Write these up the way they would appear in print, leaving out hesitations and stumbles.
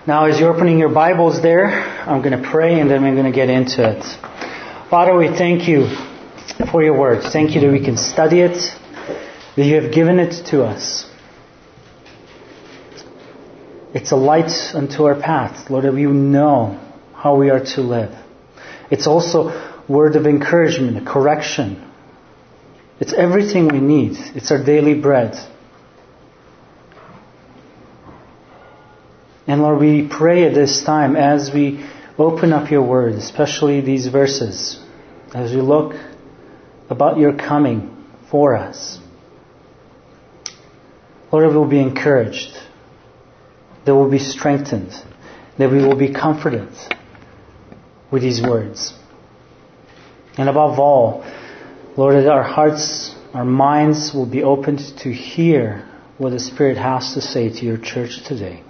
Now, as you're opening your Bibles there, I'm going to pray and then we're going to get into it. Father, we thank you for your word. Thank you that we can study it, that you have given it to us. It's a light unto our path, Lord, that we know how we are to live. It's also a word of encouragement, a correction. It's everything we need. It's our daily bread. And Lord, we pray at this time as we open up your word, especially these verses, as we look about your coming for us. Lord, we will be encouraged, that we will be strengthened, that we will be comforted with these words. And above all, Lord, that our hearts, our minds will be opened to hear what the Spirit has to say to your church today.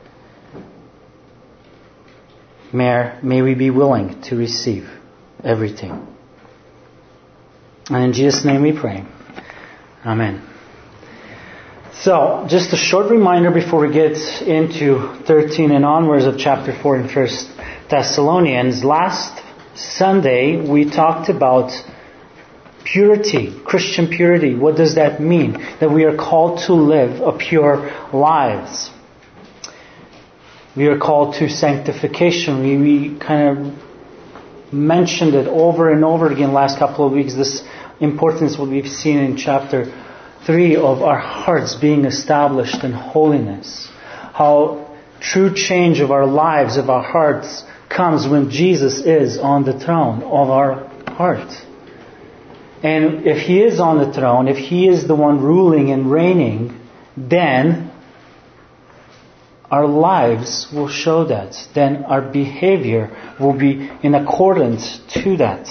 May we be willing to receive everything. And in Jesus' name we pray. Amen. So, just a short reminder before we get into 13 and onwards of chapter 4 in 1 Thessalonians. Last Sunday we talked about purity, Christian purity. What does that mean? That we are called to live a pure lives. We are called to sanctification. We kind of mentioned it over and over again last couple of weeks, this importance what we've seen in chapter 3 of our hearts being established in holiness. How true change of our lives, of our hearts, comes when Jesus is on the throne of our heart. And if He is on the throne, if He is the one ruling and reigning, then our lives will show that. Then our behavior will be in accordance to that.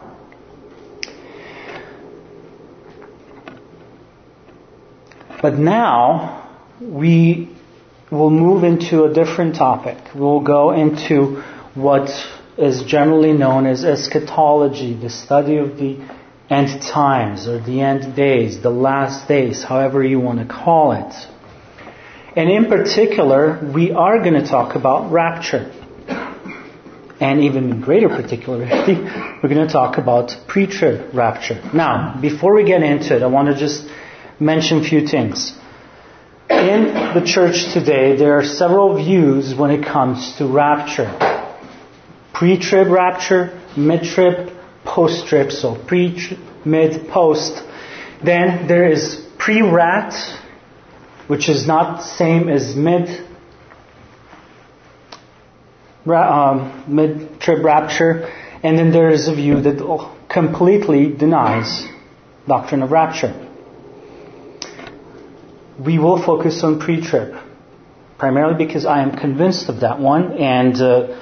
But now we will move into a different topic. We'll go into what is generally known as eschatology, the study of the end times or the end days, the last days, however you want to call it. And in particular, we are going to talk about rapture. And even in greater particularity, we're going to talk about pre-trib rapture. Now, before we get into it, I want to just mention a few things. In the church today, there are several views when it comes to rapture. Pre-trib rapture, mid-trib, post-trib. So pre, mid, post. Then there is pre-rat, which is not the same as mid-trib rapture. And then there is a view that completely denies doctrine of rapture. We will focus on pre-trib, primarily because I am convinced of that one. And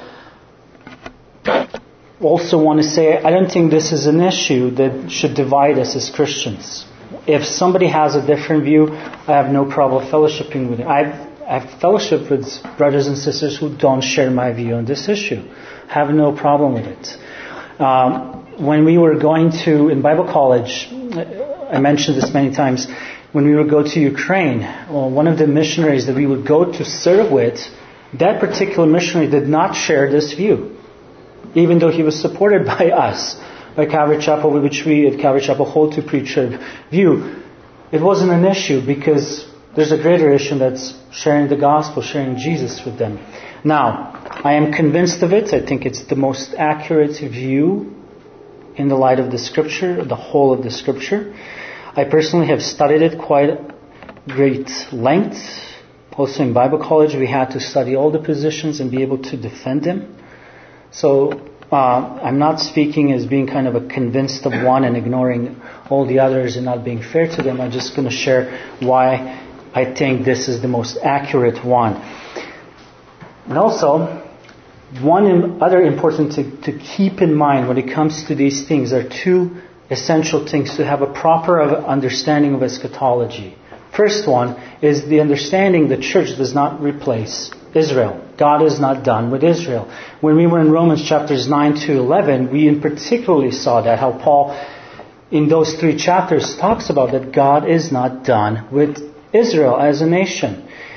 also want to say, I don't think this is an issue that should divide us as Christians. If somebody has a different view, I have no problem fellowshipping with it. I've fellowship with brothers and sisters who don't share my view on this issue. I have no problem with it. When we were going to, in Bible college, I mentioned this many times, when we would go to Ukraine, one of the missionaries that we would go to serve with, that particular missionary did not share this view, even though he was supported by us, by Calvary Chapel, which we at Calvary Chapel hold to pre-trib view. It wasn't an issue because there's a greater issue that's sharing the gospel, sharing Jesus with them. Now, I am convinced of it. I think it's the most accurate view in the light of the Scripture, the whole of the Scripture. I personally have studied it quite great length. Also in Bible college, we had to study all the positions and be able to defend them. So I'm not speaking as being kind of a convinced of one and ignoring all the others and not being fair to them. I'm just going to share why I think this is the most accurate one. And also, one other important to keep in mind when it comes to these things are two essential things to have a proper understanding of eschatology. First one is the understanding the church does not replace Israel. God is not done with Israel. When we were in Romans chapters 9 to 11, we in particularly saw that, how Paul in those 3 chapters talks about that God is not done with Israel as a nation.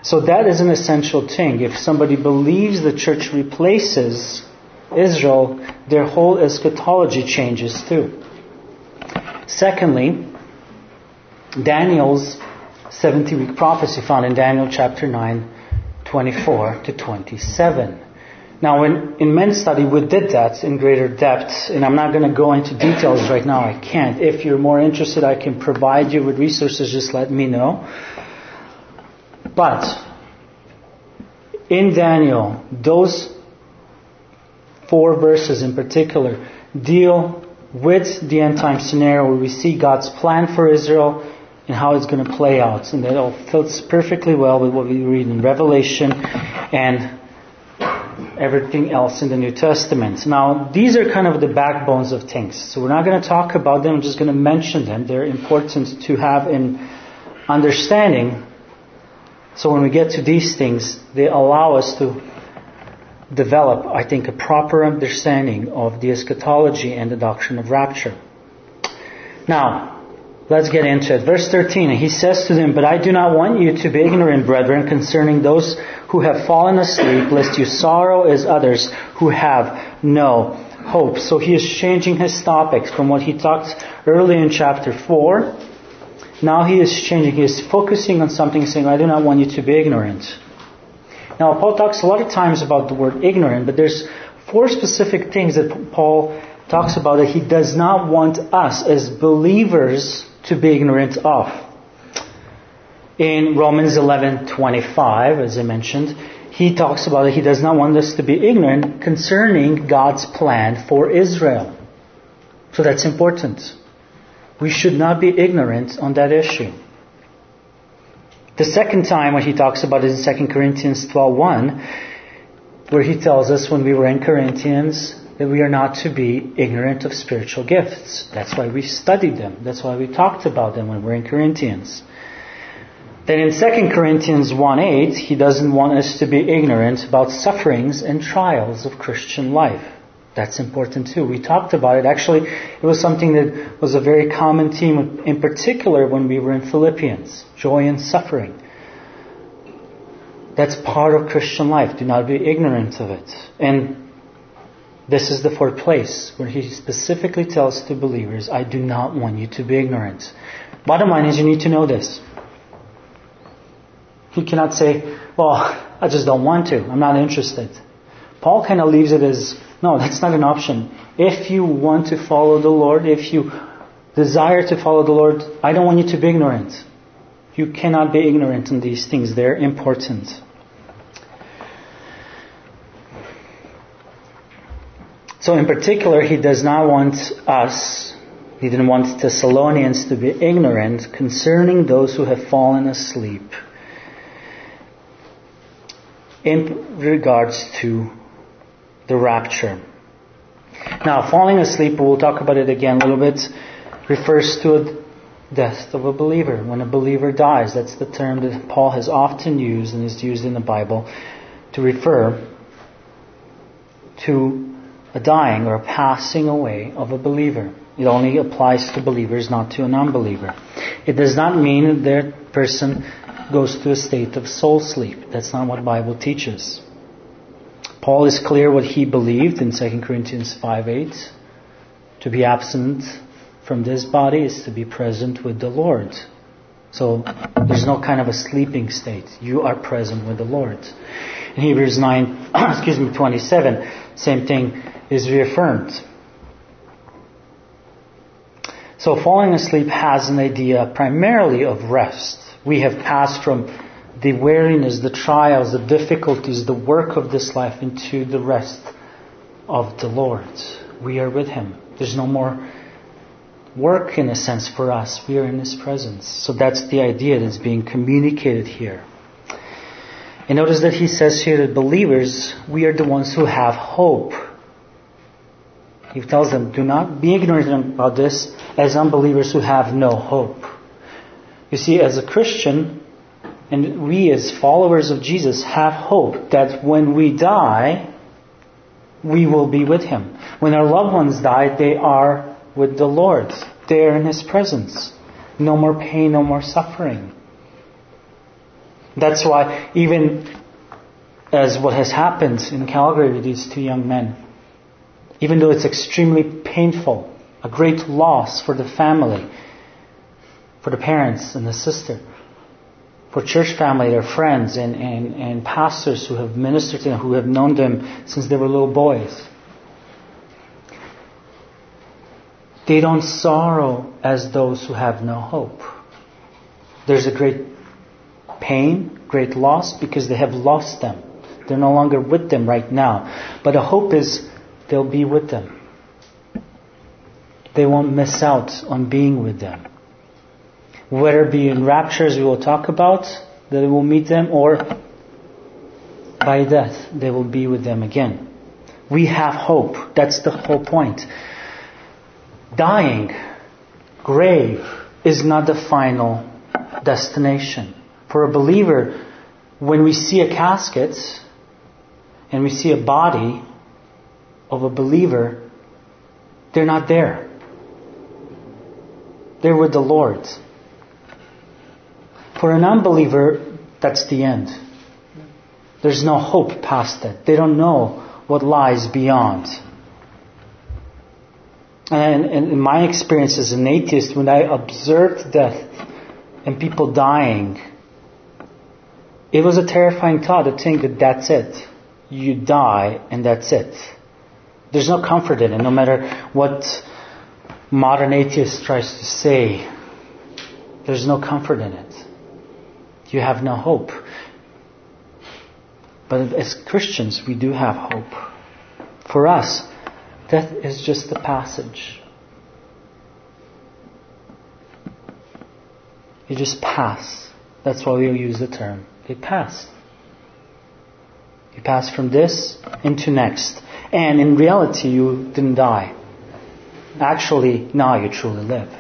So that is an essential thing. If somebody believes the church replaces Israel, their whole eschatology changes too. Secondly, Daniel's 70-week prophecy found in Daniel chapter 9, 24 to 27. Now, in men's study, we did that in greater depth, and I'm not going to go into details right now. I can't. If you're more interested, I can provide you with resources. Just let me know. But in Daniel, those 4 verses in particular deal with the end time scenario where we see God's plan for Israel and how it's going to play out. And that all fits perfectly well with what we read in Revelation and everything else in the New Testament. Now, these are kind of the backbones of things. So we're not going to talk about them. I'm just going to mention them. They're important to have in understanding. So when we get to these things, they allow us to develop, I think, a proper understanding of the eschatology and the doctrine of rapture. Now, let's get into it. Verse 13, he says to them, "But I do not want you to be ignorant, brethren, concerning those who have fallen asleep, lest you sorrow as others who have no hope." So he is changing his topics from what he talked early in chapter 4. Now he is changing. He is focusing on something, saying, "I do not want you to be ignorant." Now, Paul talks a lot of times about the word ignorant, but there's 4 specific things that Paul talks about that he does not want us as believers to be ignorant of. In Romans 11:25, as I mentioned, he talks about that he does not want us to be ignorant concerning God's plan for Israel. So that's important. We should not be ignorant on that issue. The second time when he talks about it is in 2 Corinthians 12:1, where he tells us when we were in Corinthians that we are not to be ignorant of spiritual gifts. That's why we studied them. That's why we talked about them when we're in Corinthians. Then in 2 Corinthians 1:8, he doesn't want us to be ignorant about sufferings and trials of Christian life. That's important too. We talked about it. Actually, it was something that was a very common theme, in particular when we were in Philippians. Joy and suffering. That's part of Christian life. Do not be ignorant of it. And this is the 4th place where he specifically tells the believers, "I do not want you to be ignorant." Bottom line is you need to know this. You cannot say, "Well, I just don't want to. I'm not interested." Paul kind of leaves it as, no, that's not an option. If you want to follow the Lord, if you desire to follow the Lord, I don't want you to be ignorant. You cannot be ignorant in these things. They're important. So in particular, he does not want us, he didn't want Thessalonians to be ignorant concerning those who have fallen asleep in regards to the rapture. Now, falling asleep, we'll talk about it again a little bit, refers to a death of a believer. When a believer dies, that's the term that Paul has often used and is used in the Bible to refer to a dying or a passing away of a believer. It only applies to believers, not to a non-believer. It does not mean that person goes to a state of soul sleep. That's not what the Bible teaches. Paul is clear what he believed in 2 Corinthians 5:8. To be absent from this body is to be present with the Lord. So there's no kind of a sleeping state. You are present with the Lord. In Hebrews 9:27, same thing is reaffirmed. So falling asleep has an idea primarily of rest. We have passed from the weariness, the trials, the difficulties, the work of this life into the rest of the Lord. We are with Him. There's no more work in a sense for us. We are in His presence. So that's the idea that's being communicated here. And notice that he says here that believers, we are the ones who have hope. He tells them, do not be ignorant about this as unbelievers who have no hope. You see, as a Christian, and we as followers of Jesus have hope that when we die, we will be with Him. When our loved ones die, they are with the Lord. They are in His presence. No more pain, no more suffering. That's why even as what has happened in Calgary with these two young men, even though it's extremely painful, a great loss for the family, for the parents and the sister, for church family, their friends, and pastors who have ministered to them, who have known them since they were little boys. They don't sorrow as those who have no hope. There's a great pain, great loss, because they have lost them. They're no longer with them right now. But the hope is they'll be with them. They won't miss out on being with them. Whether it be in raptures we will talk about, that they will meet them, or by death they will be with them again. We have hope. That's the whole point. Dying, grave, is not the final destination. For a believer, when we see a casket and we see a body of a believer, they're not there. They're with the Lord. For an unbeliever, that's the end. There's no hope past that. They don't know what lies beyond. And in my experience as an atheist, when I observed death and people dying, it was a terrifying thought to think that that's it. You die and that's it. There's no comfort in it, no matter what modern atheist tries to say. There's no comfort in it. You have no hope. But as Christians, we do have hope. For us, death is just the passage. You just pass. That's why we'll use the term. They pass. You pass from this into next. And in reality, you didn't die. Actually, now you truly live.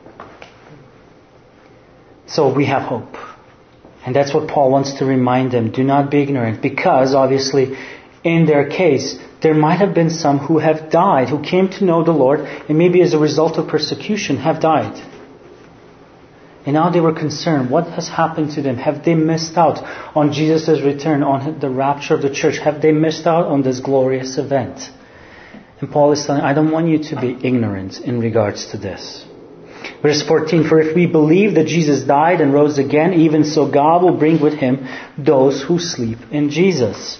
So we have hope. And that's what Paul wants to remind them. Do not be ignorant. Because, obviously, in their case, there might have been some who have died, who came to know the Lord, and maybe as a result of persecution have died. And now they were concerned. What has happened to them? Have they missed out on Jesus' return, on the rapture of the church? Have they missed out on this glorious event? And Paul is telling, I don't want you to be ignorant in regards to this. Verse 14, for if we believe that Jesus died and rose again, even so God will bring with Him those who sleep in Jesus.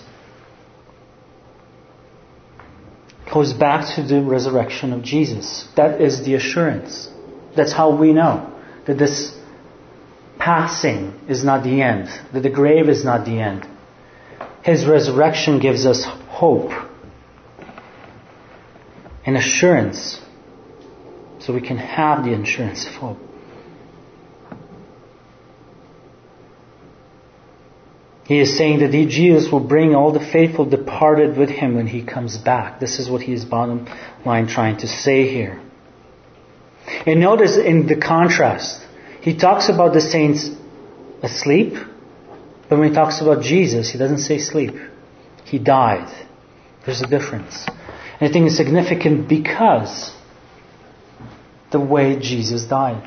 Goes back to the resurrection of Jesus. That is the assurance. That's how we know that this passing is not the end, that the grave is not the end. His resurrection gives us hope and assurance, so we can have the assurance of hope. He is saying that Jesus will bring all the faithful departed with Him when He comes back. This is what He is bottom line trying to say here. And notice in the contrast, He talks about the saints asleep, but when He talks about Jesus, He doesn't say sleep. He died. There's a difference. And I think it's significant because the way Jesus died.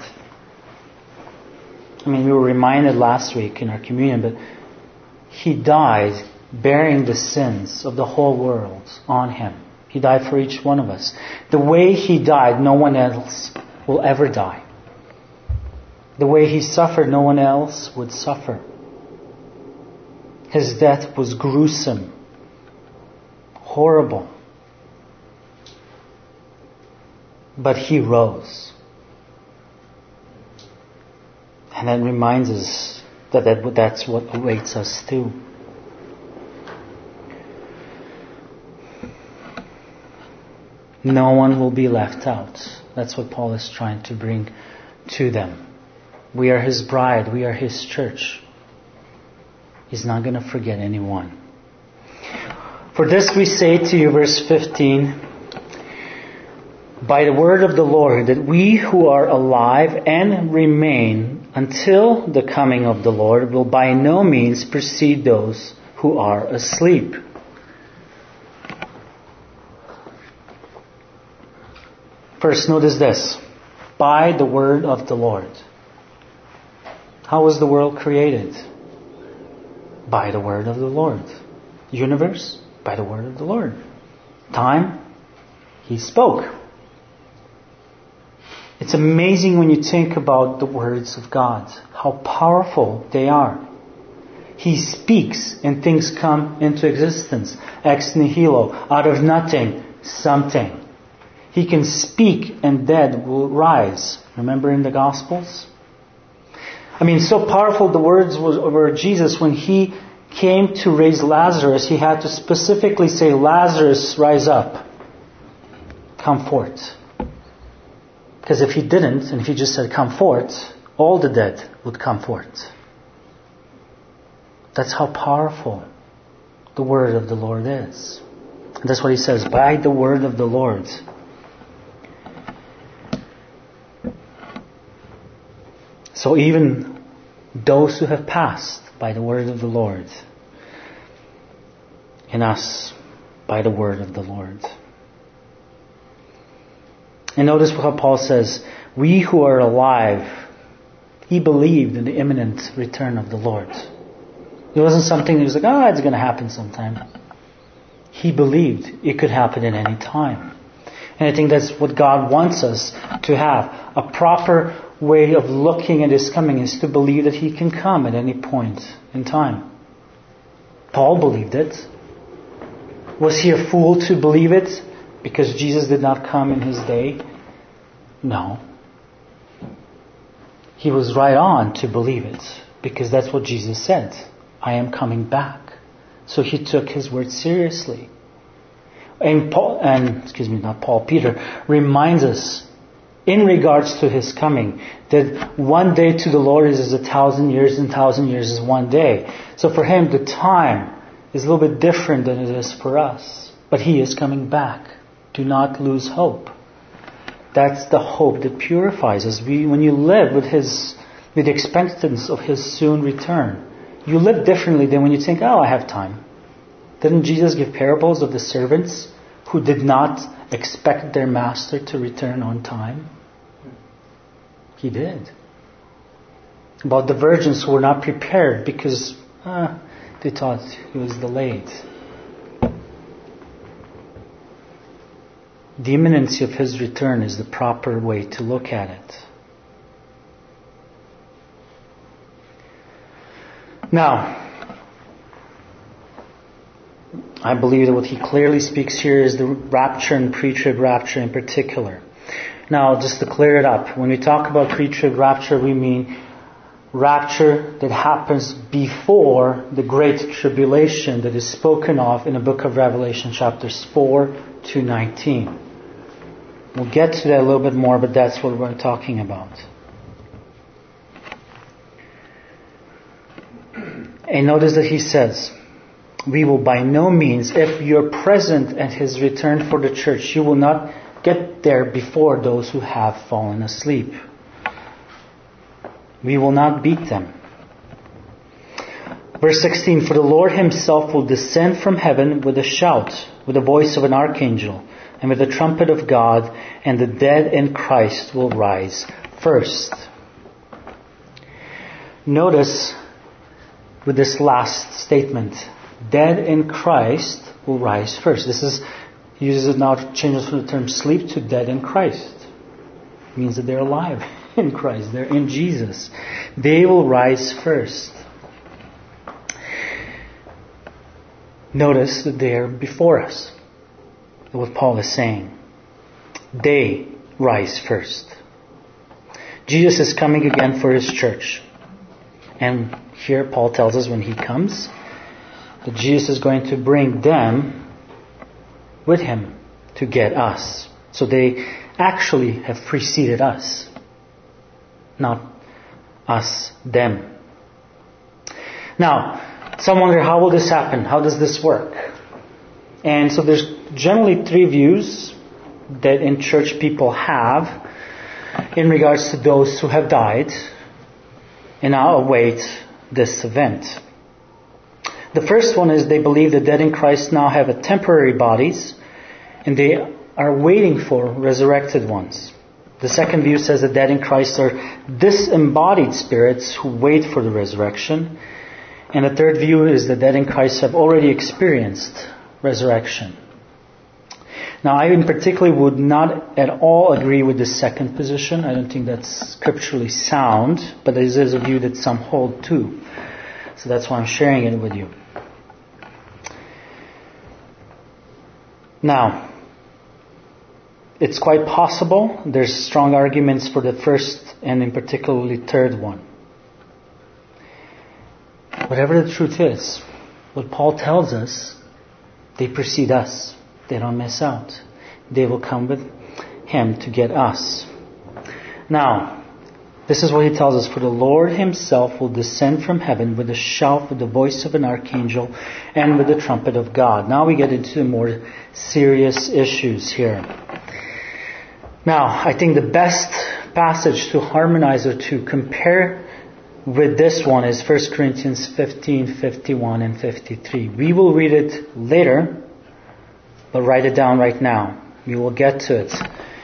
I mean, we were reminded last week in our communion, but He died bearing the sins of the whole world on Him. He died for each one of us. The way He died, no one else will ever die. The way He suffered, no one else would suffer. His death was gruesome, horrible. But He rose. And that reminds us that that's what awaits us too. No one will be left out. That's what Paul is trying to bring to them. We are His bride. We are His church. He's not going to forget anyone. For this we say to you, verse 15, by the word of the Lord, that we who are alive and remain until the coming of the Lord will by no means precede those who are asleep. First, notice this. By the word of the Lord. How was the world created? By the word of the Lord. Universe? By the word of the Lord. Time? He spoke. It's amazing when you think about the words of God, how powerful they are. He speaks and things come into existence. Ex nihilo, out of nothing, something. He can speak and dead will rise. Remember in the Gospels? I mean, so powerful the words were Jesus when He came to raise Lazarus, He had to specifically say, Lazarus, rise up. Come forth. Because if He didn't, and if He just said, come forth, all the dead would come forth. That's how powerful the word of the Lord is. And that's what He says, by the word of the Lord. So even those who have passed by the word of the Lord, in us by the word of the Lord. And notice what Paul says, we who are alive, he believed in the imminent return of the Lord. It wasn't something that was like, it's going to happen sometime. He believed it could happen at any time. And I think that's what God wants us to have. A proper way of looking at His coming is to believe that He can come at any point in time. Paul believed it. Was he a fool to believe it because Jesus did not come in his day? No. He was right on to believe it because that's what Jesus said. I am coming back. So he took His word seriously. And Peter reminds us in regards to His coming that one day to the Lord is as 1,000 years and 1,000 years is one day. So for Him the time is a little bit different than it is for us. But He is coming back. Do not lose hope. That's the hope that purifies us. When you live with the expectance of His soon return, you live differently than when you think, I have time. Didn't Jesus give parables of the servants who did not expect their master to return on time? He did. About the virgins who were not prepared because they thought He was delayed. The imminency of His return is the proper way to look at it. Now, I believe that what he clearly speaks here is the rapture and pre-trib rapture in particular. Now, just to clear it up, when we talk about pre-trib rapture, we mean rapture that happens before the great tribulation that is spoken of in the book of Revelation chapters 4 to 19. We'll get to that a little bit more, but that's what we're talking about. And notice that he says, we will by no means, if you're present at His return for the church, you will not get there before those who have fallen asleep. We will not beat them. Verse 16, for the Lord Himself will descend from heaven with a shout, with the voice of an archangel, and with the trumpet of God, and the dead in Christ will rise first. Notice with this last statement, dead in Christ will rise first. He uses it now, changes from the term sleep to dead in Christ. It means that they're alive in Christ. They're in Jesus. They will rise first. Notice that they are before us. What Paul is saying. They rise first. Jesus is coming again for His church. And here Paul tells us when He comes, that Jesus is going to bring them with Him to get us. So they actually have preceded us. Not us, them. Now, some wonder, how will this happen? How does this work? And so there's generally three views that in church people have in regards to those who have died and now await this event. The first one is they believe the dead in Christ now have a temporary bodies and they are waiting for resurrected ones. The second view says the dead in Christ are disembodied spirits who wait for the resurrection. And the third view is the dead in Christ have already experienced resurrection. Now, I in particular would not at all agree with the second position. I don't think that's scripturally sound, but this is a view that some hold too. So that's why I'm sharing it with you. Now, it's quite possible. There's strong arguments for the first and in particularly third one. Whatever the truth is, what Paul tells us, they precede us. They don't miss out. They will come with him to get us. Now, this is what he tells us. For the Lord himself will descend from heaven with a shout, with the voice of an archangel, and with the trumpet of God. Now we get into the more serious issues here. Now, I think the best passage to harmonize or to compare with this one is 1 Corinthians 15, 51, and 53. We will read it later, but write it down right now. We will get to it.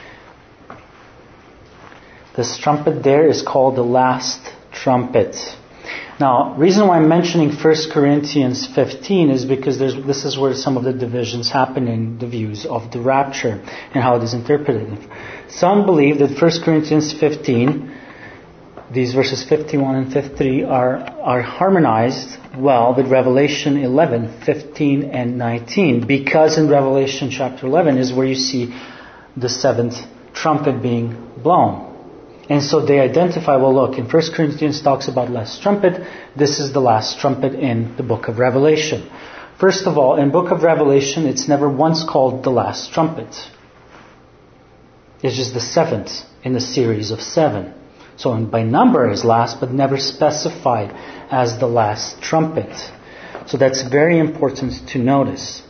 This trumpet there is called the last trumpet. Now, reason why I'm mentioning 1 Corinthians 15 is because this is where some of the divisions happen in the views of the rapture and how it is interpreted. Some believe that 1 Corinthians 15, these verses 51 and 53 are harmonized well with Revelation 11, 15 and 19, because in Revelation chapter 11 is where you see the seventh trumpet being blown. And so they identify, well look, in 1 Corinthians talks about last trumpet, this is the last trumpet in the book of Revelation. First of all, in book of Revelation, it's never once called the last trumpet. It's just the seventh in the series of seven. So by number is last, but never specified as the last trumpet. So that's very important to notice.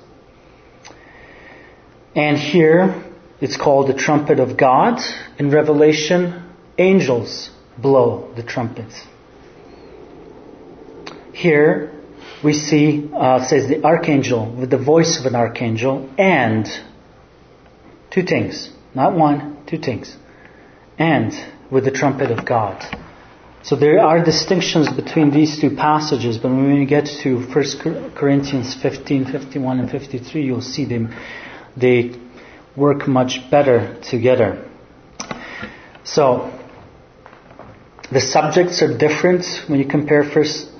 And here, it's called the trumpet of God. In Revelation, angels blow the trumpet. Here, we see, says the archangel, with the voice of an archangel, and two things. Not one, two things. And with the trumpet of God. So there are distinctions between these two passages, but when we get to 1 Corinthians 15, 51 and 53, you'll see them. They work much better together. So, the subjects are different when you compare first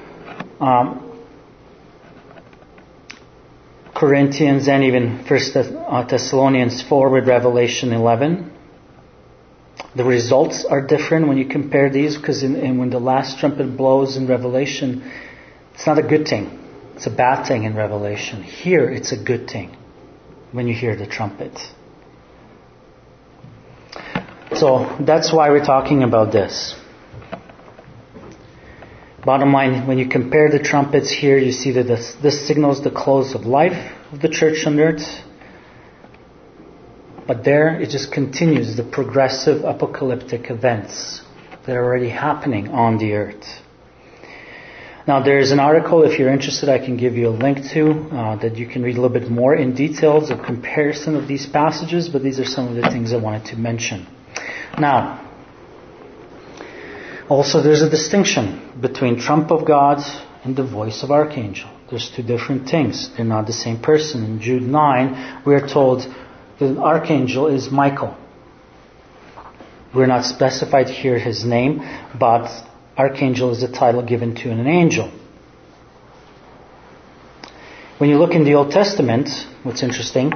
Corinthians and even 1 Thessalonians 4 with Revelation 11. The results are different when you compare these, because when the last trumpet blows in Revelation, it's not a good thing. It's a bad thing in Revelation. Here, it's a good thing when you hear the trumpet. So that's why we're talking about this. Bottom line, when you compare the trumpets here, you see that this signals the close of life of the church on earth. But there, it just continues the progressive apocalyptic events that are already happening on the earth. Now, there's an article, if you're interested, I can give you a link to, that you can read a little bit more in details of comparison of these passages, but these are some of the things I wanted to mention. Now, also there's a distinction between trump of God and the voice of archangel. There's two different things. They're not the same person. In Jude 9, we are told the archangel is Michael. We're not specified here his name, but archangel is the title given to an angel. When you look in the Old Testament, what's interesting,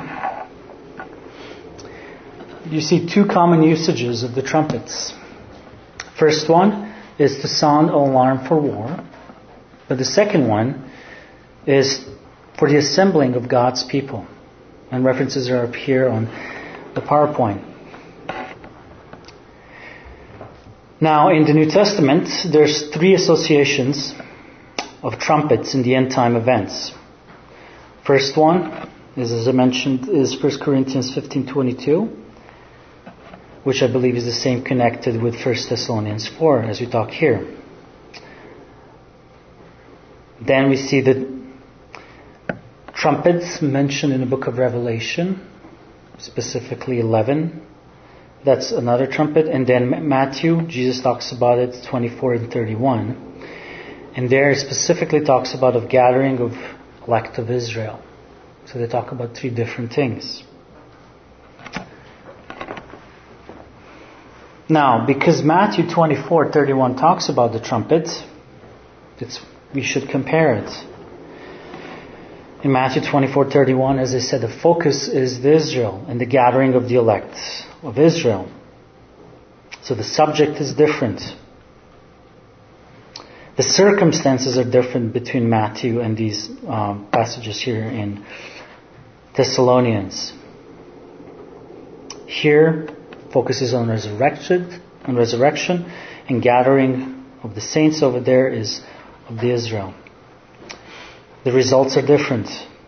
you see two common usages of the trumpets. First one is to sound an alarm for war, but the second one is for the assembling of God's people. And references are up here on the PowerPoint. Now, in the New Testament, there's three associations of trumpets in the end time events. First one is, as I mentioned, is 1 Corinthians 15:22, which I believe is the same connected with 1 Thessalonians 4, as we talk here. Then we see the trumpets mentioned in the book of Revelation, specifically 11. That's another trumpet. And then Matthew, Jesus talks about it, 24 and 31. And there it specifically talks about a gathering of elect of Israel. So they talk about three different things. Now, because Matthew 24:31 talks about the trumpet, we should compare it. In Matthew 24:31, as I said, the focus is the Israel and the gathering of the elect of Israel. So the subject is different. The circumstances are different between Matthew and these passages here in Thessalonians. Here, focuses on resurrection, and gathering of the saints over there is of the Israel. The results are different.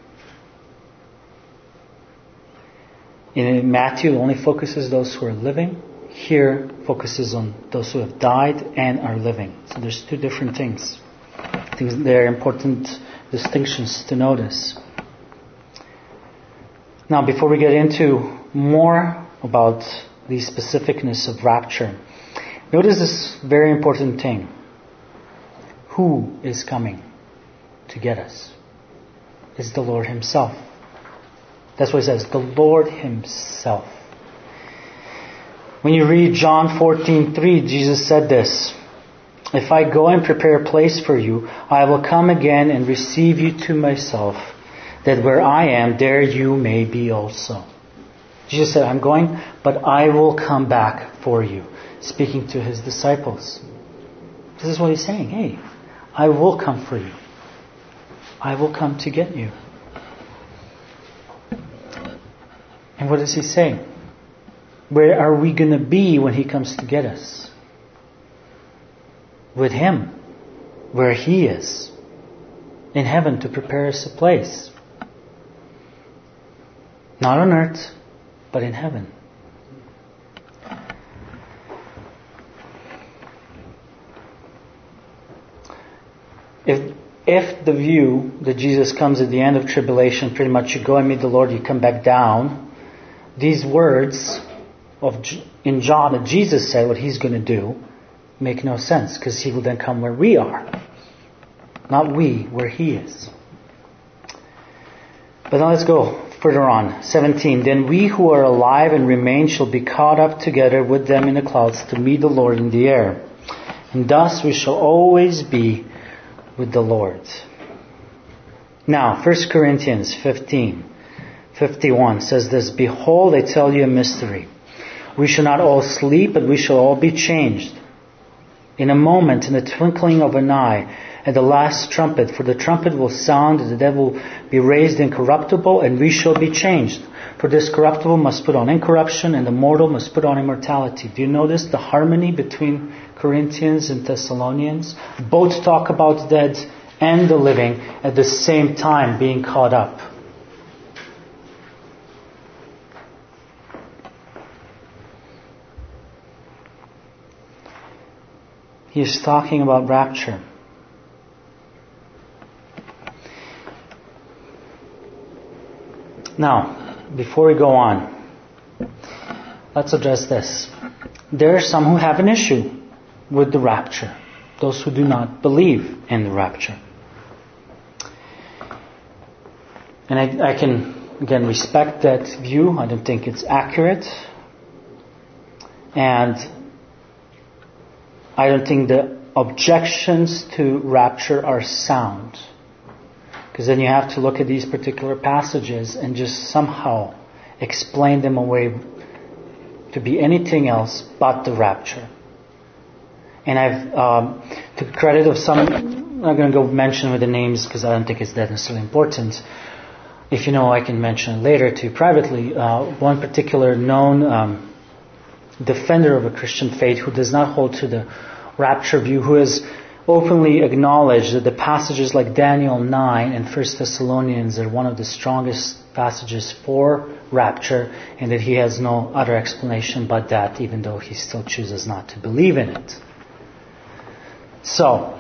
In Matthew, it only focuses those who are living. Here, focuses on those who have died and are living. So there's two different things. I think they're important distinctions to notice. Now, before we get into more about the specificness of rapture, notice this very important thing. Who is coming to get us? It's the Lord Himself. That's what it says, the Lord Himself. When you read John 14:3, Jesus said this, "If I go and prepare a place for you, I will come again and receive you to myself, that where I am, there you may be also." Jesus said, "I'm going, but I will come back for you," speaking to His disciples. This is what He's saying. Hey, I will come for you. I will come to get you. And what does He say? Where are we going to be when He comes to get us? With Him, where He is, in heaven to prepare us a place. Not on earth, but in heaven. If the view that Jesus comes at the end of tribulation, pretty much you go and meet the Lord, you come back down, these words in John that Jesus said what He's going to do make no sense, because He will then come where we are, not we where He is. But now let's go further on. 17. Then we who are alive and remain shall be caught up together with them in the clouds to meet the Lord in the air. And thus we shall always be with the Lord. Now, 1 Corinthians 15:51 says this, "Behold, I tell you a mystery. We shall not all sleep, but we shall all be changed. In a moment, in the twinkling of an eye, at the last trumpet. For the trumpet will sound, and the dead will be raised incorruptible, and we shall be changed. For this corruptible must put on incorruption, and the mortal must put on immortality." Do you notice the harmony between Corinthians and Thessalonians? Both talk about the dead and the living at the same time being caught up. He is talking about rapture. Now, before we go on, let's address this. There are some who have an issue with the rapture. Those who do not believe in the rapture. And I can, again, respect that view. I don't think it's accurate. And I don't think the objections to rapture are sound. Because then you have to look at these particular passages and just somehow explain them away to be anything else but the rapture. And I've, to the credit of some, I'm not going to go mention with the names because I don't think it's that necessarily important. If you know, I can mention it later to you privately. One particular known defender of a Christian faith who does not hold to the rapture view, who has openly acknowledged that the passages like Daniel 9 and 1 Thessalonians are one of the strongest passages for rapture, and that he has no other explanation but that, even though he still chooses not to believe in it. So,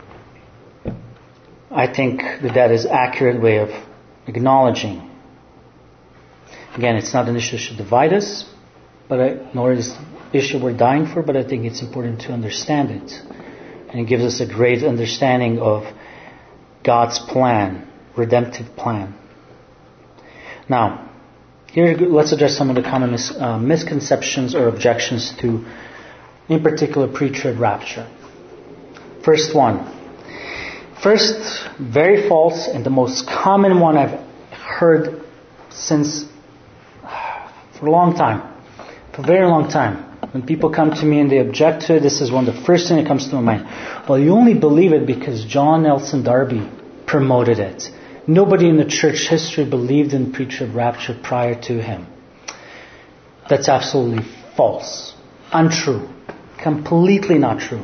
I think that is an accurate way of acknowledging. Again, it's not an issue that should divide us, nor is it an issue we're dying for, but I think it's important to understand it. And it gives us a great understanding of God's plan, redemptive plan. Now, here let's address some of the common misconceptions or objections to, in particular, pre-trib rapture. First, very false and the most common one I've heard since for a long time, for a very long time. When people come to me and they object to it, this is one of the first thing that comes to my mind. Well, you only believe it because John Nelson Darby promoted it. Nobody in the church history believed in pre-trib rapture prior to him. That's absolutely false. Untrue. Completely not true.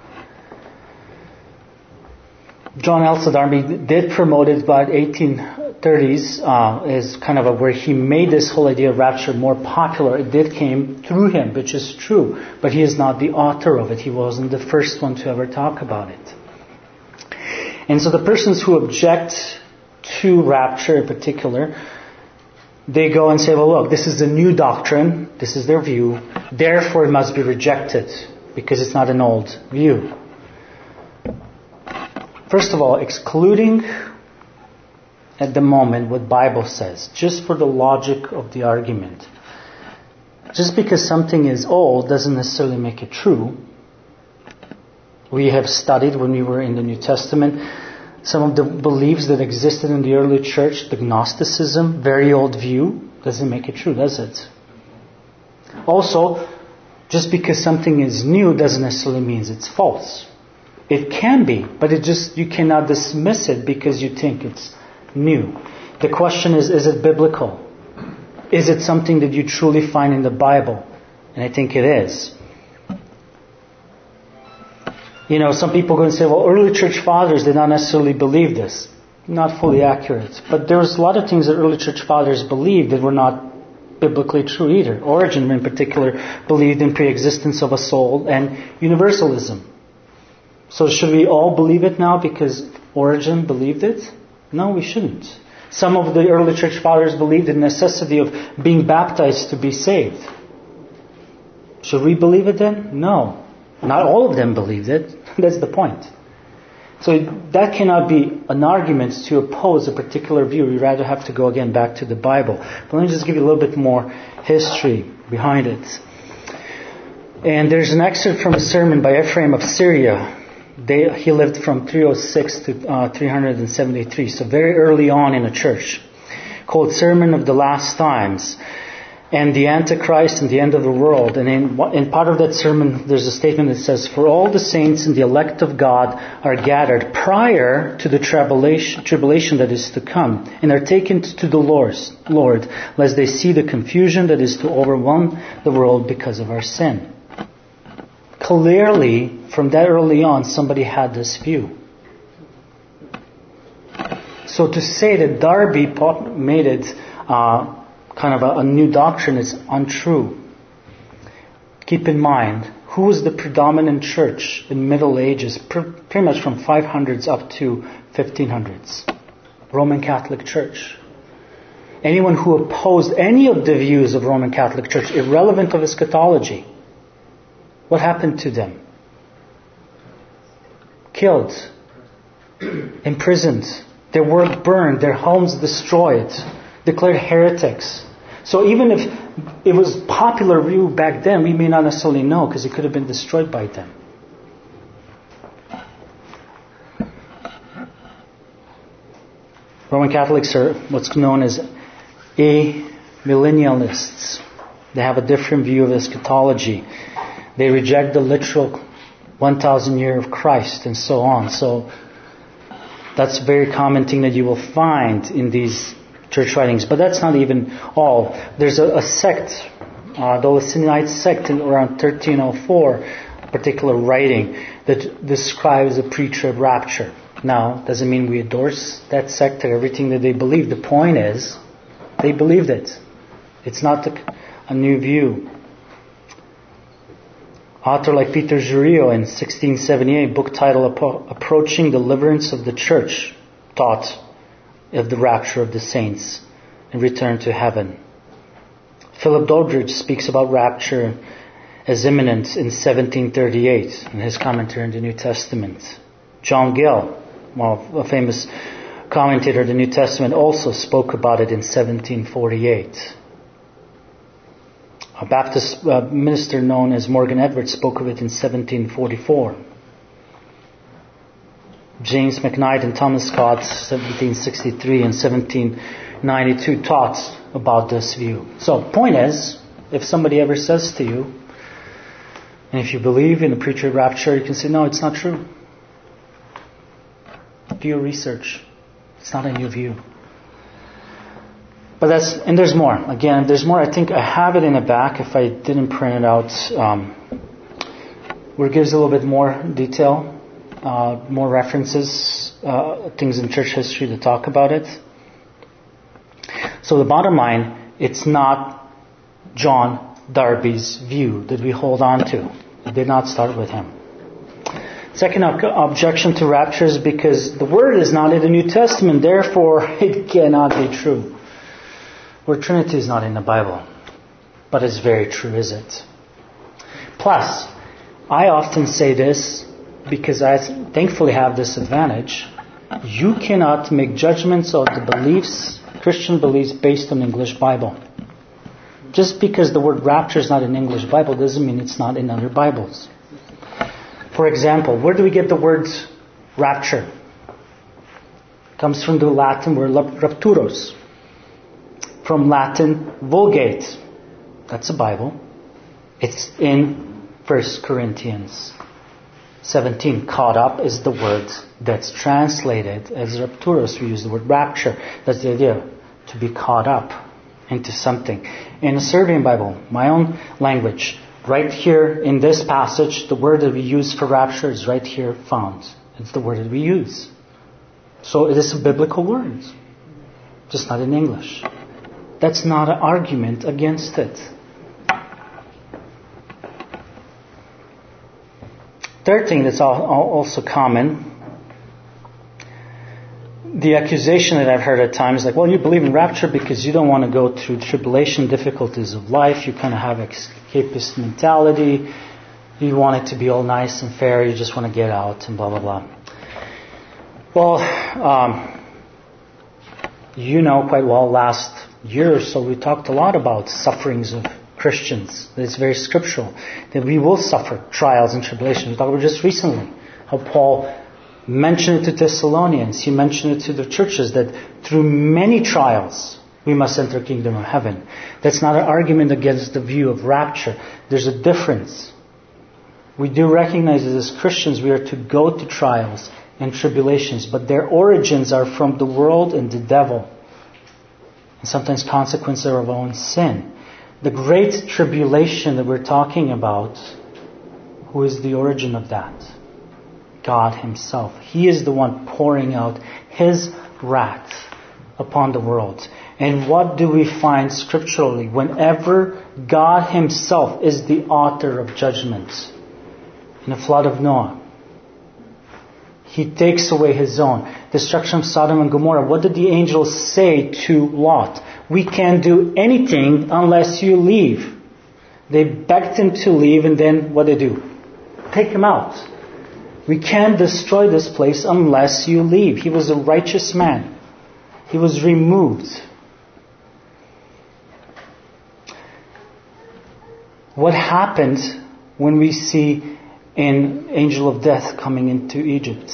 John Nelson Darby did promote it by 1830s is kind of where he made this whole idea of rapture more popular. It did came through him, which is true. But he is not the author of it. He wasn't the first one to ever talk about it. And so the persons who object to rapture in particular, they go and say, well, look, this is a new doctrine. This is their view. Therefore, it must be rejected because it's not an old view. First of all, excluding at the moment what Bible says, just for the logic of the argument. Just because something is old doesn't necessarily make it true. We have studied when we were in the New Testament some of the beliefs that existed in the early church, the Gnosticism, very old view, doesn't make it true, does it? Also, just because something is new doesn't necessarily mean it's false. It can be, but you cannot dismiss it because you think it's new. The question is it biblical? Is it something that you truly find in the Bible? And I think it is. Some people are going to say, well, early church fathers did not necessarily believe this. Not fully accurate. But there was a lot of things that early church fathers believed that were not biblically true either. Origen in particular believed in pre-existence of a soul and universalism. So should we all believe it now because Origen believed it? No, we shouldn't. Some of the early church fathers believed in the necessity of being baptized to be saved. Should we believe it then? No. Not all of them believed it. That's the point. So that cannot be an argument to oppose a particular view. We rather have to go again back to the Bible. But let me just give you a little bit more history behind it. And there's an excerpt from a sermon by Ephraim of Syria. He lived from 306 to 373, so very early on in the church, called Sermon of the Last Times and the Antichrist and the End of the World. And in part of that sermon, there's a statement that says, for all the saints and the elect of God are gathered prior to the tribulation that is to come, and are taken to the Lord, lest they see the confusion that is to overwhelm the world because of our sin. Clearly, from that early on, somebody had this view. So to say that Darby made it kind of a new doctrine is untrue. Keep in mind, who was the predominant church in Middle Ages, pretty much from 500s up to 1500s? Roman Catholic Church. Anyone who opposed any of the views of Roman Catholic Church, irrelevant of eschatology, what happened to them? Killed, imprisoned, their work burned, their homes destroyed, declared heretics. So even if it was popular view back then, we may not necessarily know because it could have been destroyed by them. Roman Catholics are what's known as amillennialists. They have a different view of eschatology. They reject the literal 1,000 year of Christ and so on. So that's a very common thing that you will find in these church writings. But that's not even all. There's a sect, the Olyseenite sect in around 1304, a particular writing that describes a pre-trib rapture. Now, doesn't mean we endorse that sect or everything that they believe. The point is, they believed it. It's not a new view. Author like Peter Jurio in 1678, book titled Approaching Deliverance of the Church, taught of the rapture of the saints and return to heaven. Philip Doddridge speaks about rapture as imminent in 1738 in his commentary on the New Testament. John Gill, a famous commentator of the New Testament, also spoke about it in 1748. A Baptist minister known as Morgan Edwards spoke of it in 1744. James McKnight and Thomas Scott, 1763 and 1792, taught about this view. So, point is, if somebody ever says to you, and if you believe in the pre-trib rapture, you can say, no, it's not true. Do your research. It's not a new view. But and there's more. Again, there's more. I think I have it in the back if I didn't print it out. Where it gives a little bit more detail, more references, things in church history to talk about it. So the bottom line, it's not John Darby's view that we hold on to. It did not start with him. Second objection to rapture is because the word is not in the New Testament, therefore it cannot be true. Word Trinity is not in the Bible, but it's very true, is it? Plus, I often say this because I thankfully have this advantage. You cannot make judgments of the beliefs, Christian beliefs, based on English Bible. Just because the word rapture is not in English Bible doesn't mean it's not in other Bibles. For example, where do we get the word rapture? It comes from the Latin word rapturos. From Latin Vulgate. That's a Bible. It's in 1 Corinthians 17. Caught up is the word that's translated as rapturos. We use the word rapture. That's the idea, to be caught up into something. In the Serbian Bible, my own language, right here in this passage, the word that we use for rapture is right here found. It's the word that we use. So it is a biblical word, just not in English. That's not an argument against it. Third thing that's also common, the accusation that I've heard at times, like, well, you believe in rapture because you don't want to go through tribulation, difficulties of life. You kind of have escapist mentality. You want it to be all nice and fair. You just want to get out and blah, blah, blah. Well, you know quite well, last year or so we talked a lot about sufferings of Christians. It's very scriptural that we will suffer trials and tribulations. We talked about just recently how Paul mentioned it to Thessalonians. He mentioned it to the churches that through many trials we must enter the kingdom of heaven. That's not an argument against the view of rapture. There's a difference. We do recognize that as Christians we are to go to trials and tribulations, but their origins are from the world and the devil. And sometimes consequences of our own sin. The great tribulation that we're talking about, who is the origin of that? God Himself. He is the one pouring out His wrath upon the world. And what do we find scripturally? Whenever God Himself is the author of judgment, in the flood of Noah, He takes away His own. Destruction of Sodom and Gomorrah. What did the angels say to Lot? We can't do anything unless you leave. They begged him to leave, and then what they do? Take him out. We can't destroy this place unless you leave. He was a righteous man. He was removed. What happened when we see an angel of death coming into Egypt?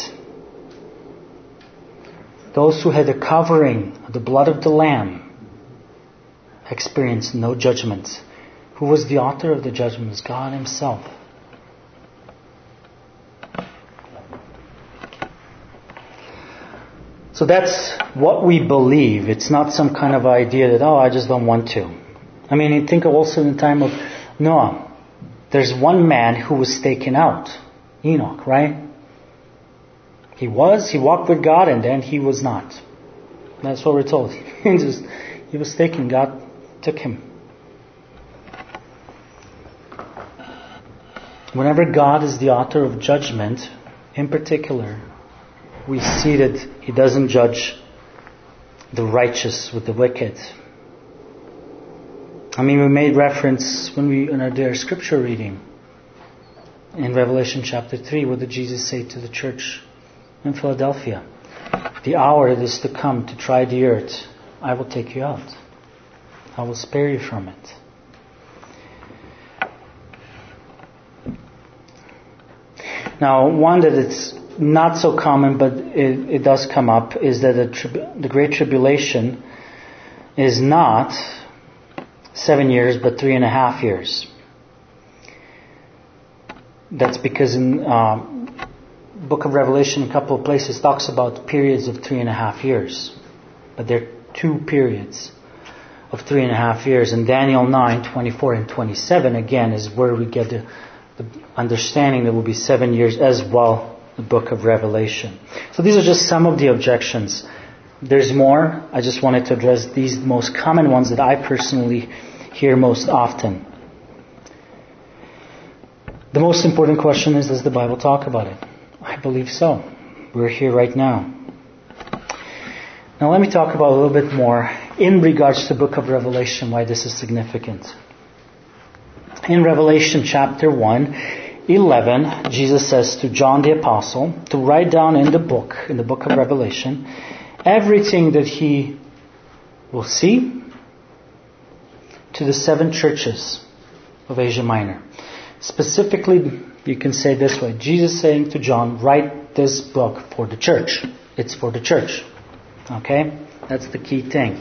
Those who had the covering of the blood of the Lamb experienced no judgment. Who was the author of the judgment? It was God Himself. So that's what we believe. It's not some kind of idea that, I just don't want to. I mean, you think also in the time of Noah. There's one man who was taken out. Enoch, right? He walked with God, and then he was not. That's what we're told. He was taken. God took him. Whenever God is the author of judgment, in particular, we see that He doesn't judge the righteous with the wicked. I mean, we made reference when we in our scripture reading in Revelation chapter 3. What did Jesus say to the church in Philadelphia? The hour that is to come to try the earth, I will take you out. I will spare you from it. Now, one that it's not so common, but it does come up, is that the Great Tribulation is not 7 years, but 3.5 years. That's because in Book of Revelation, a couple of places talks about periods of 3.5 years. But there are 2 periods of 3.5 years. And Daniel 9, 24 and 27, again, is where we get the understanding that will be 7 years as well, the Book of Revelation. So these are just some of the objections. There's more. I just wanted to address these most common ones that I personally hear most often. The most important question is, does the Bible talk about it? I believe so. We're here right now. Now let me talk about a little bit more in regards to the Book of Revelation, why this is significant. In Revelation chapter 1, 11, Jesus says to John the Apostle to write down in the book of Revelation, everything that he will see to the 7 churches of Asia Minor. Specifically, you can say this way, Jesus saying to John, write this book for the church. It's for the church. Okay? That's the key thing.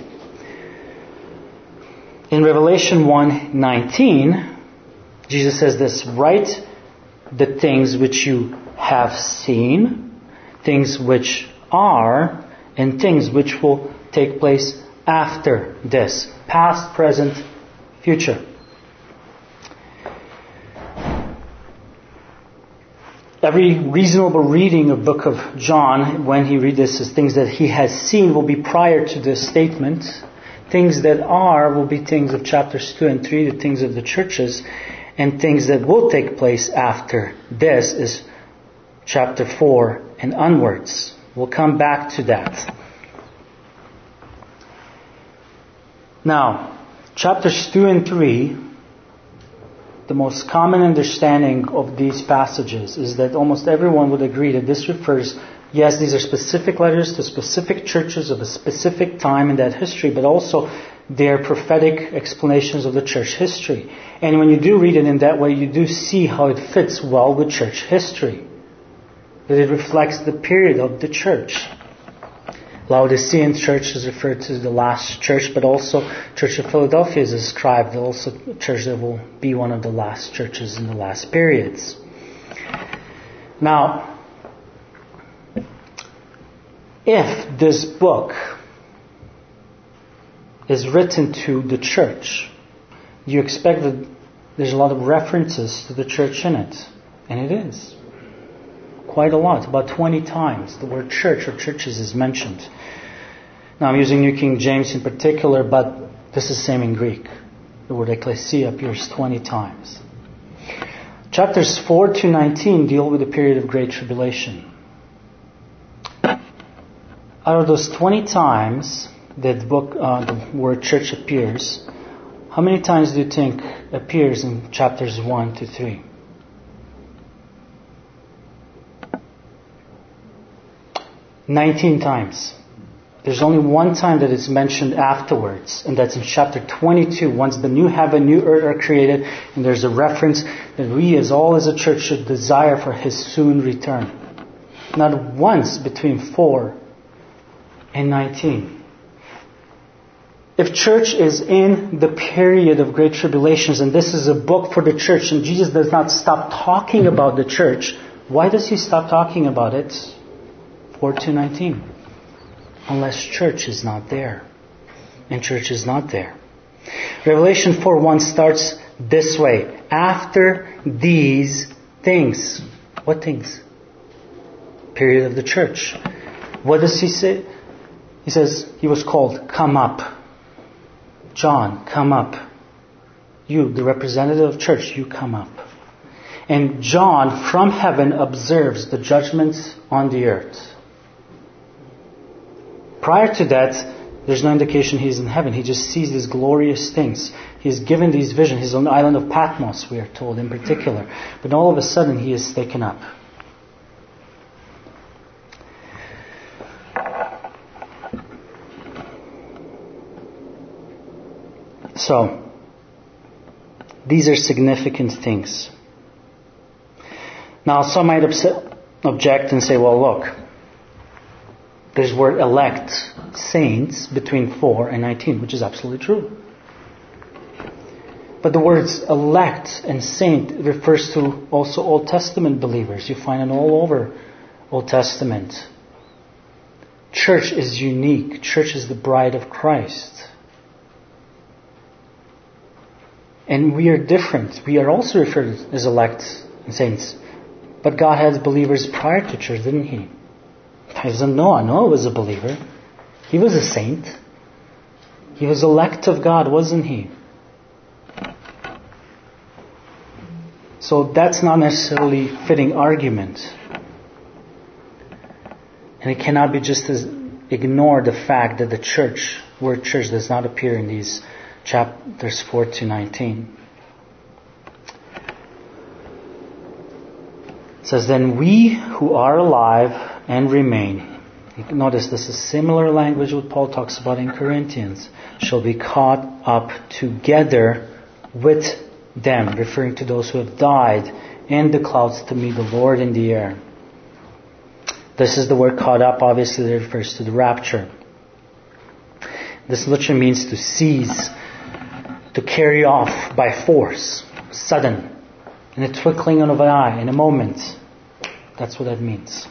In Revelation 1:19, Jesus says this, write the things which you have seen, things which are, and things which will take place after this. Past, present, future. Every reasonable reading of Book of John, when he reads this, is things that he has seen will be prior to this statement. Things that are will be things of chapters 2 and 3, the things of the churches. And things that will take place after this is chapter 4 and onwards. We'll come back to that. Now, chapters 2 and 3, the most common understanding of these passages is that almost everyone would agree that this refers, yes, these are specific letters to specific churches of a specific time in that history, but also they are prophetic explanations of the church history. And when you do read it in that way, you do see how it fits well with church history. That it reflects the period of the church. Laodicean church is referred to as the last church, but also Church of Philadelphia is described also a church that will be one of the last churches in the last periods. Now, if this book is written to the church, you expect that there's a lot of references to the church in it. And it is. Quite a lot. About 20 times the word church or churches is mentioned. Now I'm using New King James in particular, but this is the same in Greek. The word ecclesia appears 20 times. Chapters 4 to 19 deal with the period of Great Tribulation. Out of those 20 times that the word church appears, how many times do you think appears in chapters 1 to 3? 19 times. There's only one time that it's mentioned afterwards, and that's in chapter 22, once the new heaven, new earth are created, and there's a reference that we as a church should desire for His soon return. Not once between 4 and 19. If church is in the period of great tribulations, and this is a book for the church, and Jesus does not stop talking about the church, why does He stop talking about it? 4 to 19. Unless church is not there. And church is not there. Revelation 4:1 starts this way. After these things. What things? Period of the church. What does He say? He says He was called, come up. John, come up. You, the representative of church, you come up. And John from heaven observes the judgments on the earth. Prior to that, There's no indication he's in heaven. He just sees these glorious things. He's given these visions. He's on the island of Patmos, we are told in particular. But all of a sudden he is taken up. So, these are significant things. Now, some might object and say, well, look, there's word elect, saints, between 4 and 19, which is absolutely true. But the words elect and saint refers to also Old Testament believers. You find it all over Old Testament. Church is unique. Church is the bride of Christ. And we are different. We are also referred to as elect and saints. But God had believers prior to church, didn't He? He doesn't know. Noah was a believer. He was a saint. He was elect of God, wasn't he? So that's not necessarily fitting argument. And it cannot be just as ignore the fact that the church, word church, does not appear in these chapters 4 to 19. It says, then we who are alive and remain. Notice this is similar language what Paul talks about in Corinthians. Shall be caught up together with them, referring to those who have died in the clouds to meet the Lord in the air. This is the word caught up, obviously it refers to the rapture. This literally means to seize, to carry off by force, sudden, in a twinkling of an eye, in a moment. That's what that means.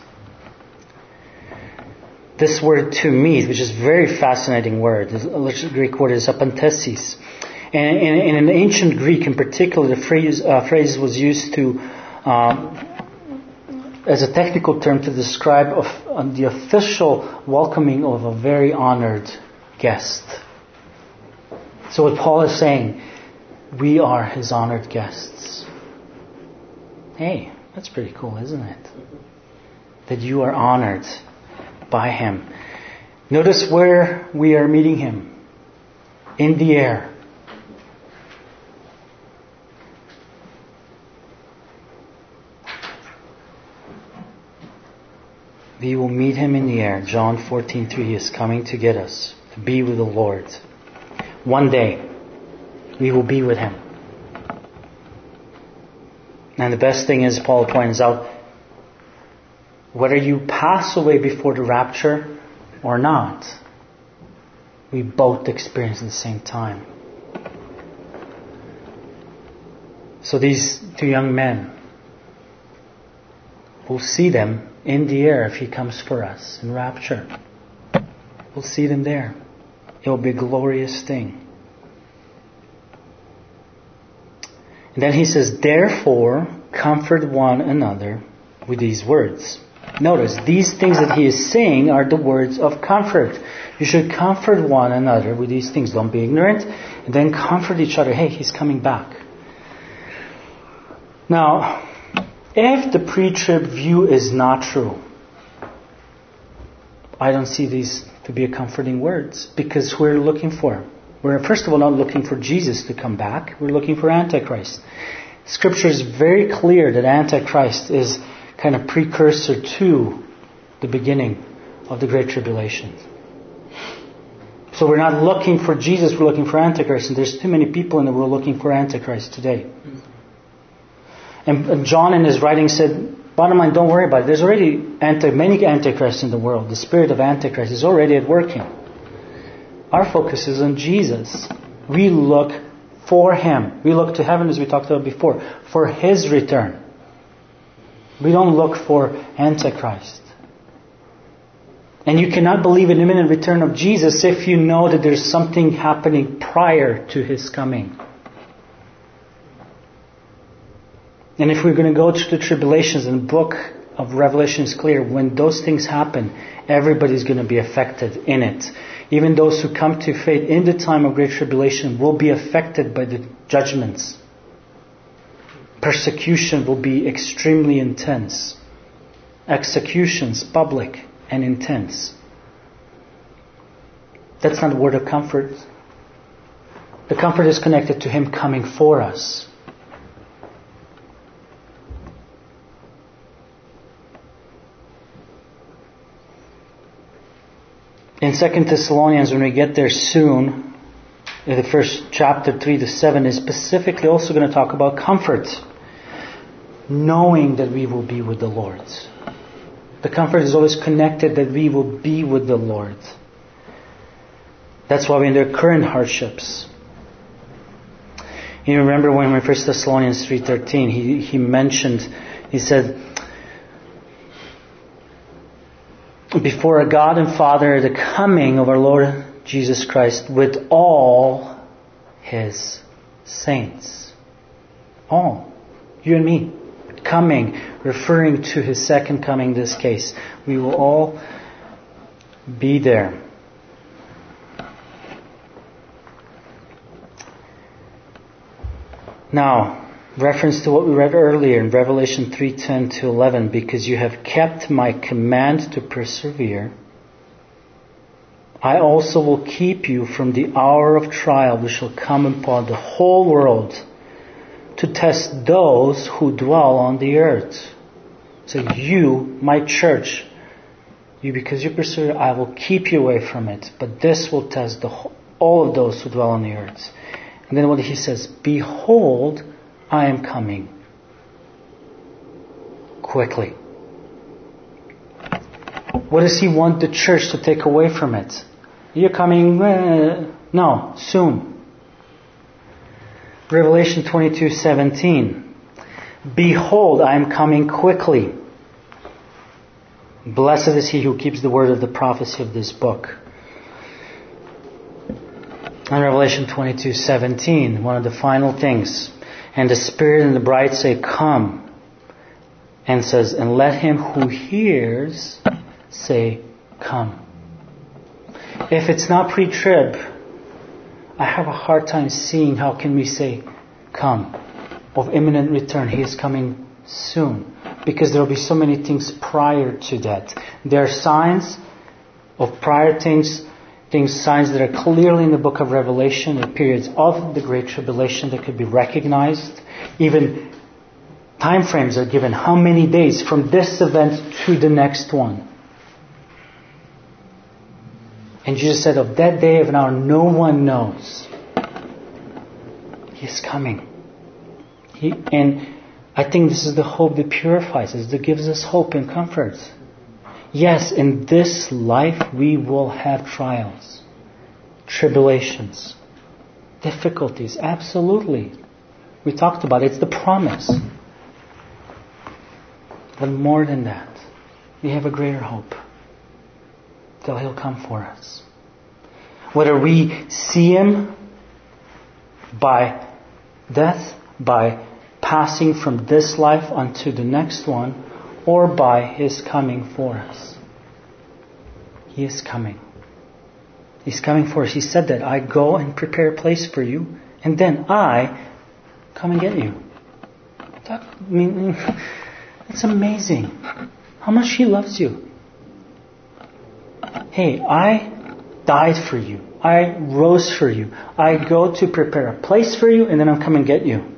This word to meet, which is a very fascinating word, the Greek word is apanthesis. And in an ancient Greek in particular, the phrase was used to, as a technical term, to describe the official welcoming of a very honored guest. So what Paul is saying, we are his honored guests. Hey, that's pretty cool, isn't it? That you are honored by him. Notice where we are meeting him. In the air. We will meet him in the air. John 14:3. He is coming to get us. To be with the Lord. One day. We will be with him. And the best thing is, Paul points out, whether you pass away before the rapture or not, we both experience at the same time. So these two young men, we'll see them in the air if he comes for us in rapture. We'll see them there. It will be a glorious thing. And then he says, therefore, comfort one another with these words. Notice, these things that he is saying are the words of comfort. You should comfort one another with these things. Don't be ignorant. And then comfort each other. Hey, he's coming back. Now, if the pre-trib view is not true, I don't see these to be a comforting words. Because we're looking for, we're first of all not looking for Jesus to come back. We're looking for Antichrist. Scripture is very clear that Antichrist is kind of precursor to the beginning of the Great Tribulation. So we're not looking for Jesus, we're looking for Antichrist. And there's too many people in the world looking for Antichrist today. And John in his writing said, bottom line, don't worry about it. There's already many Antichrists in the world. The spirit of Antichrist is already at working. Our focus is on Jesus. We look for him. We look to heaven, as we talked about before, for his return. We don't look for Antichrist. And you cannot believe in the imminent return of Jesus if you know that there's something happening prior to his coming. And if we're going to go through the tribulations, and the book of Revelation is clear, when those things happen, everybody's going to be affected in it. Even those who come to faith in the time of great tribulation will be affected by the judgments. Persecution will be extremely intense. Executions, public and intense. That's not a word of comfort. The comfort is connected to Him coming for us. In 2 Thessalonians, when we get there soon, in the first chapter 3-7 is specifically also going to talk about comfort. Knowing that we will be with the Lord. The comfort is always connected that we will be with the Lord. That's why we endure current hardships. You remember when in 1 Thessalonians 3:13 he said, before God and Father, the coming of our Lord Jesus Christ with all His saints. All. You and me. Coming, referring to His second coming in this case. We will all be there. Now, reference to what we read earlier in Revelation 3:10-11, because you have kept my command to persevere, I also will keep you from the hour of trial which shall come upon the whole world to test those who dwell on the earth. So you, my church, because you persevere, I will keep you away from it. But this will test all of those who dwell on the earth. And then what he says, behold, I am coming quickly. What does he want the church to take away from it? You're coming, no, soon. Revelation 22:17. Behold, I am coming quickly. Blessed is he who keeps the word of the prophecy of this book. And Revelation 22:17, one of the final things. And the Spirit and the bride say, come. And says, and let him who hears say, come. If it's not pre-trib, I have a hard time seeing how can we say, come, of imminent return. He is coming soon. Because there will be so many things prior to that. There are signs of prior things, signs that are clearly in the book of Revelation, the periods of the Great Tribulation that could be recognized. Even time frames are given. How many days from this event to the next one? And Jesus said, of that day of an hour, no one knows. He is coming. And I think this is the hope that purifies us, that gives us hope and comfort. Yes, in this life we will have trials, tribulations, difficulties. Absolutely. We talked about it. It's the promise. But more than that, we have a greater hope. That He'll come for us. Whether we see Him by death, by passing from this life unto the next one, or by His coming for us. He is coming. He's coming for us. He said that, I go and prepare a place for you, and then I come and get you. That's amazing. How much He loves you. Hey, I died for you. I rose for you. I go to prepare a place for you, and then I'm coming and get you.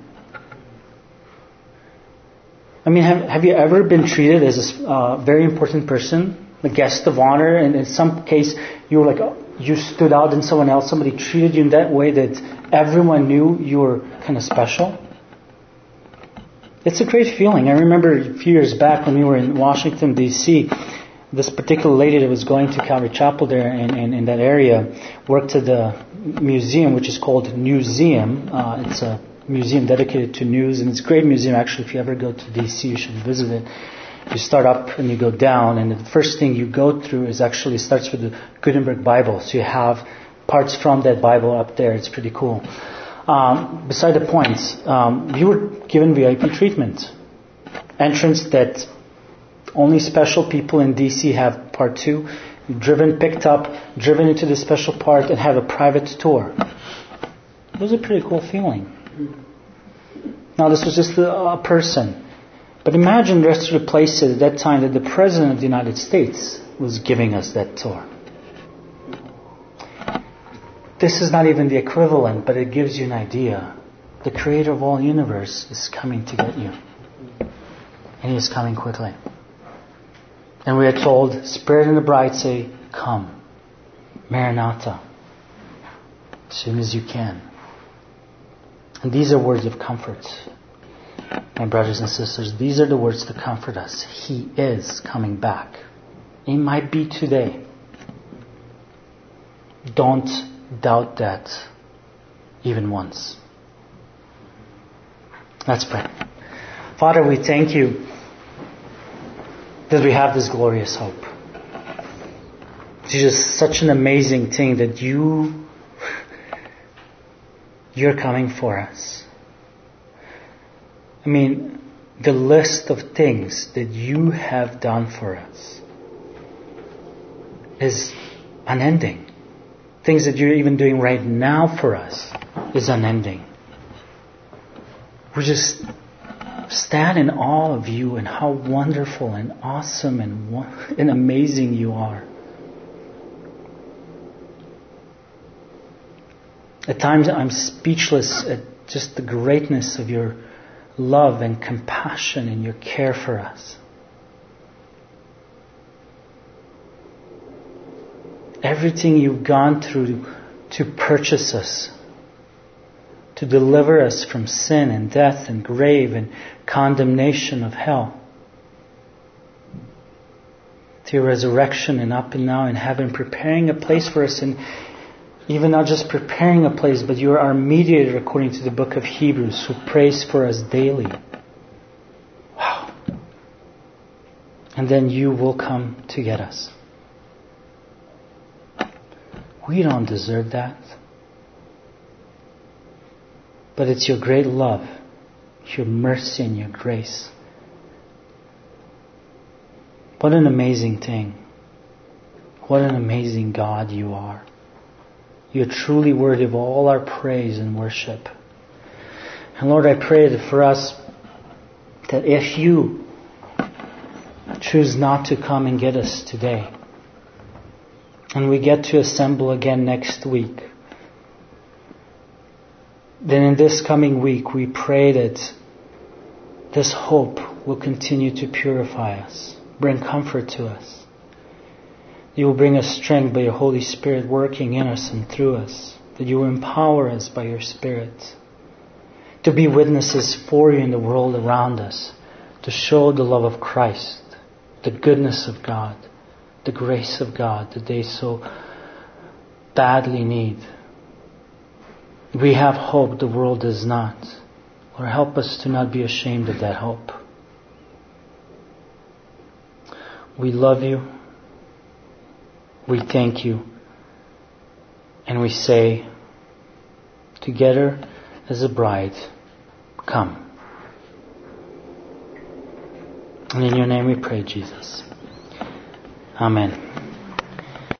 I mean, have you ever been treated as a very important person, a guest of honor, and in some case you were like, you stood out than someone else, somebody treated you in that way that everyone knew you were kind of special? It's a great feeling. I remember a few years back when we were in Washington, D.C., this particular lady that was going to Calvary Chapel there in that area worked at the museum, which is called Newseum. It's a museum dedicated to news, and it's a great museum actually. If you ever go to DC, you should visit it. You start up and you go down, and the first thing you go through is actually starts with the Gutenberg Bible. So you have parts from that Bible up there. It's pretty cool. Beside the point, you were given VIP treatment. Entrance that only special people in DC have part 2. Picked up, driven into the special part, and have a private tour. It was a pretty cool feeling. Now this was just a person. But imagine the rest of the places at that time that the President of the United States was giving us that tour. this is not even the equivalent, but it gives you an idea. The creator of all universe is coming to get you. And He is coming quickly. And we are told, Spirit and the bride say, come. Maranatha. As soon as you can. And these are words of comfort. My brothers and sisters, these are the words to comfort us. He is coming back. It might be today. Don't doubt that even once. Let's pray. Father, we thank You that we have this glorious hope. It's just such an amazing thing that You're coming for us. I mean, the list of things that You have done for us is unending. Things that You're even doing right now for us is unending. We just stand in awe of You and how wonderful and awesome and amazing You are. At times I'm speechless at just the greatness of Your love and compassion and Your care for us. Everything You've gone through to purchase us, to deliver us from sin and death and grave and condemnation of hell, to Your resurrection and up and now in heaven, preparing a place for us, and even not just preparing a place, but You are our mediator according to the book of Hebrews, who prays for us daily. Wow. And then You will come to get us. We don't deserve that. But it's Your great love, Your mercy and Your grace. What an amazing thing. What an amazing God You are. You're truly worthy of all our praise and worship. And Lord, I pray that for us, that if You choose not to come and get us today, and we get to assemble again next week, then in this coming week we pray that this hope will continue to purify us, bring comfort to us. You will bring us strength by Your Holy Spirit working in us and through us. That You will empower us by Your Spirit to be witnesses for You in the world around us, to show the love of Christ, the goodness of God, the grace of God that they so badly need. We have hope the world does not. Lord, help us to not be ashamed of that hope. We love You. We thank You. And we say, together as a bride, come. And in Your name we pray, Jesus. Amen.